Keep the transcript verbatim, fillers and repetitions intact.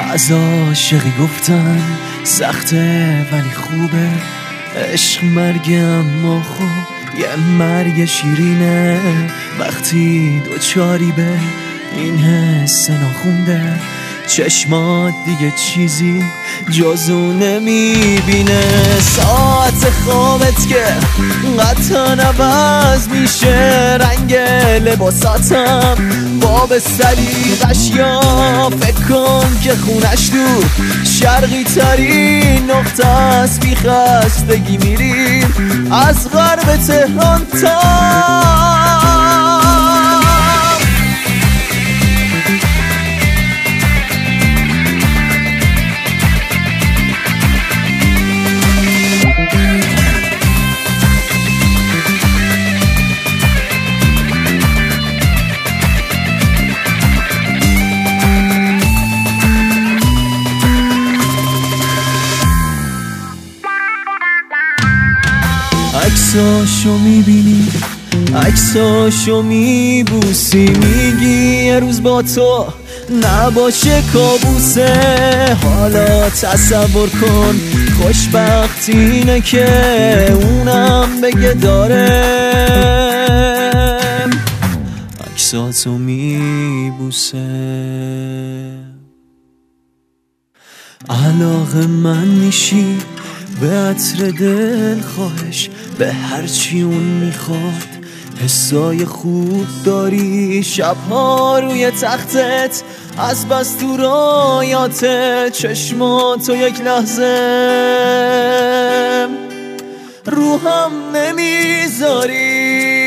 از عاشقی گفتن سخته ولی خوبه، عشق مرگ اما خب یه مرگ شیرینه. وقتی دوچاری به این حس ناخونده، چشمات دیگه چیزی جزو نمیبینه. ساعت خوابت که قطعا عوض میشه، رنگ لباساتم باب سلیقش، یا فکر کن که خونش دور شرقی ترین نقطه است. بی خستگی میریم از غرب تهران تا عکساشو میبینی، عکساشو میبوسی، میگی یه روز با تو نباشه کابوسه. حالا تصور کن خوشبختی اینه که اونم بگه داره عکساتو میبوسه. علاقه من میشی به عطر دل خواهش، به هرچی اون میخواد. حسای خوب داری شبها روی تختت، از بس تو رایات چشماتو یک لحظه روحم نمیذاری.